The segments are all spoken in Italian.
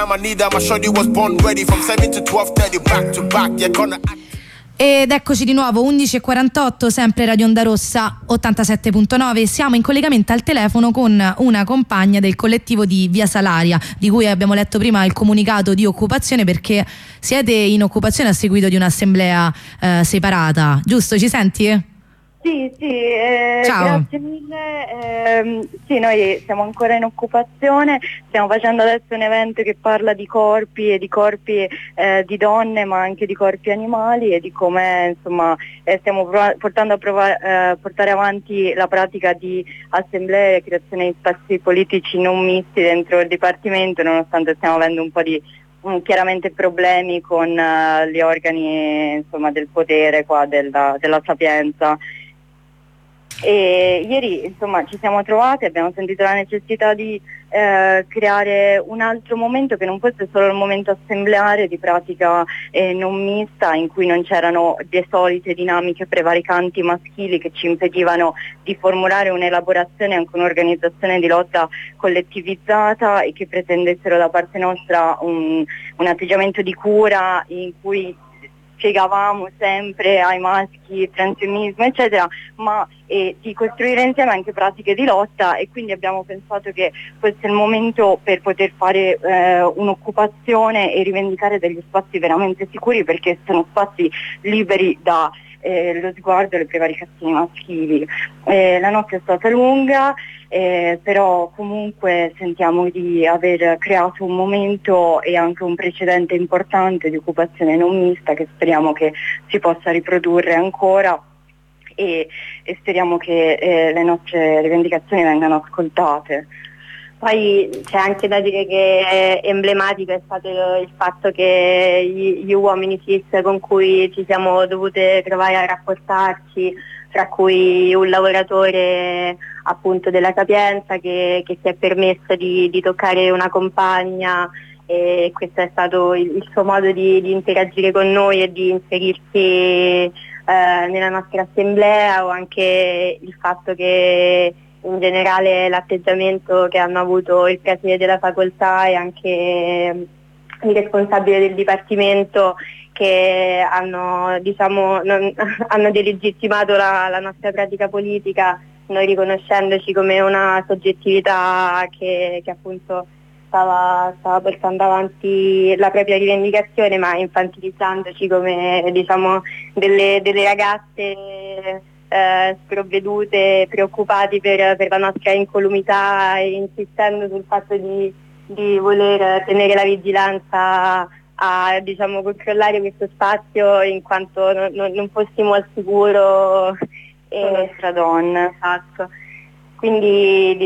Ed eccoci di nuovo, 11:48, sempre Radio Onda Rossa 87.9. Siamo in collegamento al telefono con una compagna del collettivo di Via Salaria, di cui abbiamo letto prima il comunicato di occupazione, perché siete in occupazione a seguito di un'assemblea separata, giusto? Ci senti? Sì, Ciao. grazie mille. Sì, noi siamo ancora in occupazione, stiamo facendo adesso un evento che parla di corpi e di corpi di donne, ma anche di corpi animali, e di come insomma stiamo portando a portare avanti la pratica di assemblee e creazione di spazi politici non misti dentro il Dipartimento, nonostante stiamo avendo un po' di chiaramente problemi con gli organi insomma del potere qua della Sapienza. E ieri insomma ci siamo trovati, abbiamo sentito la necessità di creare un altro momento che non fosse solo il momento assembleare di pratica non mista, in cui non c'erano le solite dinamiche prevaricanti maschili che ci impedivano di formulare un'elaborazione e anche un'organizzazione di lotta collettivizzata, e che pretendessero da parte nostra un atteggiamento di cura in cui spiegavamo sempre ai maschi il transfemminismo eccetera, ma di costruire insieme anche pratiche di lotta, e quindi abbiamo pensato che fosse il momento per poter fare un'occupazione e rivendicare degli spazi veramente sicuri, perché sono spazi liberi da lo sguardo e le prevaricazioni maschili. La notte è stata lunga, però comunque sentiamo di aver creato un momento e anche un precedente importante di occupazione non mista, che speriamo che si possa riprodurre ancora, e speriamo che le nostre rivendicazioni vengano ascoltate. Poi c'è anche da dire che emblematico è stato il fatto che gli uomini cis con cui ci siamo dovute trovare a rapportarci, tra cui un lavoratore appunto della Sapienza che si è permesso di toccare una compagna, e questo è stato il suo modo di interagire con noi e di inserirsi nella nostra assemblea, o anche il fatto che in generale l'atteggiamento che hanno avuto il preside della facoltà e anche il responsabile del dipartimento, che hanno hanno delegittimato la nostra pratica politica, noi riconoscendoci come una soggettività che appunto stava portando avanti la propria rivendicazione, ma infantilizzandoci come delle ragazze sprovvedute, preoccupati per la nostra incolumità, e insistendo sul fatto di voler tenere la vigilanza a controllare questo spazio, in quanto non fossimo al sicuro Nostra donna. Esatto. Quindi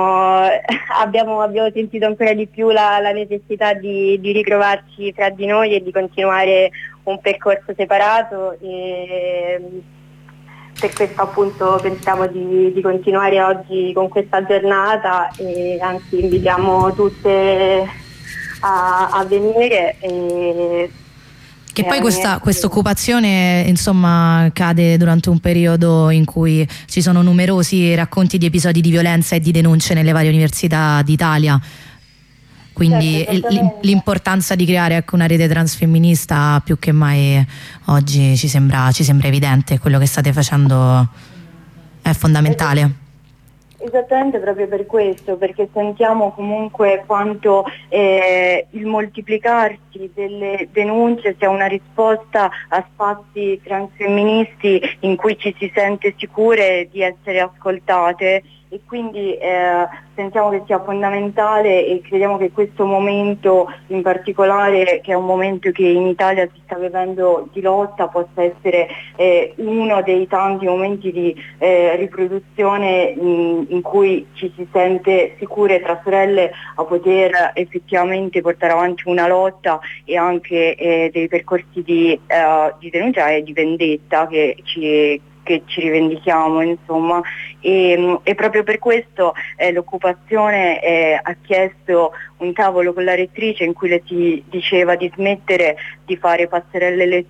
abbiamo sentito ancora di più la necessità di ritrovarci tra di noi e di continuare un percorso separato, e per questo appunto pensiamo di continuare oggi con questa giornata, e anzi invitiamo tutte a venire. Che poi questa occupazione insomma cade durante un periodo in cui ci sono numerosi racconti di episodi di violenza e di denunce nelle varie università d'Italia, quindi certo, l'importanza di creare una rete transfemminista più che mai oggi ci sembra evidente. Quello che state facendo è fondamentale. Esattamente, proprio per questo, perché sentiamo comunque quanto il moltiplicarsi delle denunce sia una risposta a spazi transfemministi in cui ci si sente sicure di essere ascoltate, e quindi sentiamo che sia fondamentale, e crediamo che questo momento in particolare, che è un momento che in Italia si sta vivendo di lotta, possa essere uno dei tanti momenti di riproduzione in cui ci si sente sicure tra sorelle a poter effettivamente portare avanti una lotta, e anche dei percorsi di denuncia e di vendetta che ci rivendichiamo, insomma, e proprio per questo l'occupazione ha chiesto un tavolo con la rettrice in cui le si diceva di smettere di fare passerelle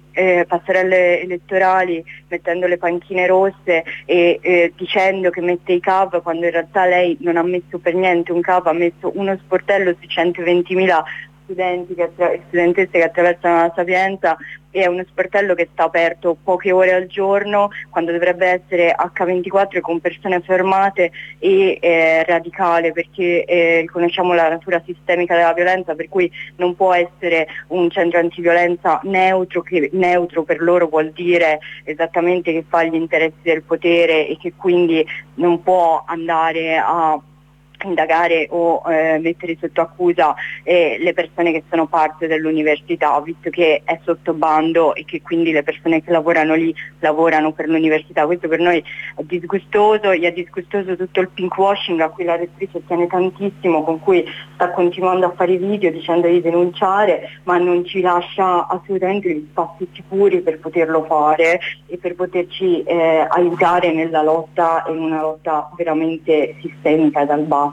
elettorali mettendo le panchine rosse e dicendo che mette i CAV, quando in realtà lei non ha messo per niente un CAV, ha messo uno sportello su 120.000 studentesse che attraversano la Sapienza. È uno sportello che sta aperto poche ore al giorno, quando dovrebbe essere H24 con persone fermate, e radicale, perché conosciamo la natura sistemica della violenza, per cui non può essere un centro antiviolenza neutro, che neutro per loro vuol dire esattamente che fa gli interessi del potere e che quindi non può andare a indagare o mettere sotto accusa le persone che sono parte dell'università, visto che è sotto bando e che quindi le persone che lavorano lì lavorano per l'università. Questo per noi è disgustoso, gli è disgustoso tutto il pinkwashing a cui la rettrice tiene tantissimo, con cui sta continuando a fare video dicendo di denunciare, ma non ci lascia assolutamente gli spazi sicuri per poterlo fare e per poterci aiutare nella lotta, in una lotta veramente sistemica dal basso.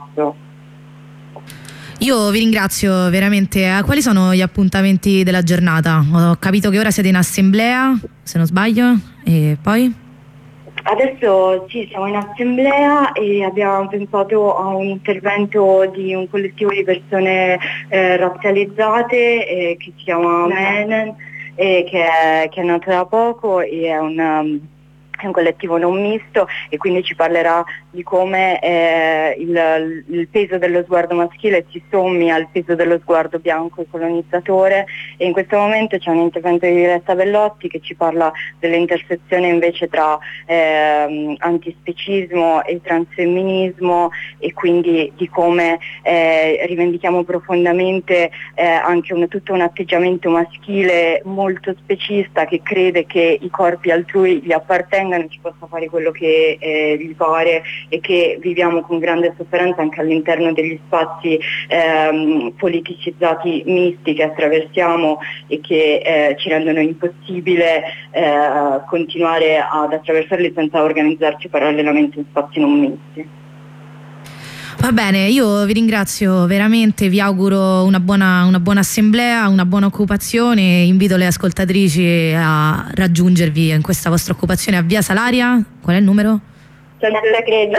Io vi ringrazio veramente. Quali sono gli appuntamenti della giornata? Ho capito che ora siete in assemblea, se non sbaglio, e poi? Adesso sì, siamo in assemblea e abbiamo pensato a un intervento di un collettivo di persone razzializzate che si chiama MENEN, che è nato da poco e è un collettivo non misto, e quindi ci parlerà di come il peso dello sguardo maschile si sommi al peso dello sguardo bianco e colonizzatore. E in questo momento c'è un intervento di Diletta Bellotti che ci parla dell'intersezione invece tra antispecismo e transfemminismo, e quindi di come rivendichiamo profondamente anche tutto un atteggiamento maschile molto specista, che crede che i corpi altrui gli appartengano, ci possa fare quello che gli pare, e che viviamo con grande sofferenza anche all'interno degli spazi politicizzati misti che attraversiamo e che ci rendono impossibile continuare ad attraversarli senza organizzarci parallelamente in spazi non misti. Va bene, io vi ringrazio veramente, vi auguro una buona assemblea, una buona occupazione. Invito le ascoltatrici a raggiungervi in questa vostra occupazione a Via Salaria. Qual è il numero? 113.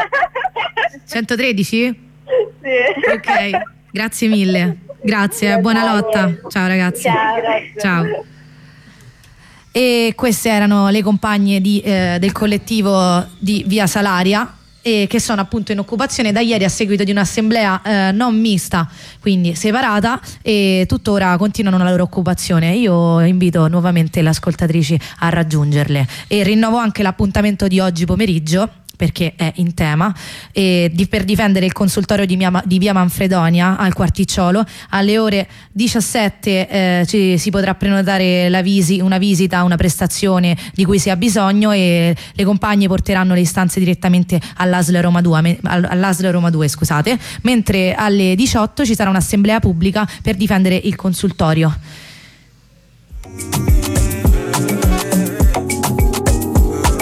113? Sì. Ok, grazie mille. Grazie, buona lotta. Ciao ragazzi. Ciao. E queste erano le compagne del collettivo di Via Salaria, che sono appunto in occupazione da ieri a seguito di un'assemblea non mista, quindi separata, e tuttora continuano la loro occupazione. Io invito nuovamente le ascoltatrici a raggiungerle e rinnovo anche l'appuntamento di oggi pomeriggio, perché è in tema, per difendere il consultorio di via Manfredonia al Quarticciolo. Alle ore 17 si potrà prenotare una visita, una prestazione di cui si ha bisogno, e le compagne porteranno le istanze direttamente all'ASL Roma 2, scusate, mentre alle 18 ci sarà un'assemblea pubblica per difendere il consultorio.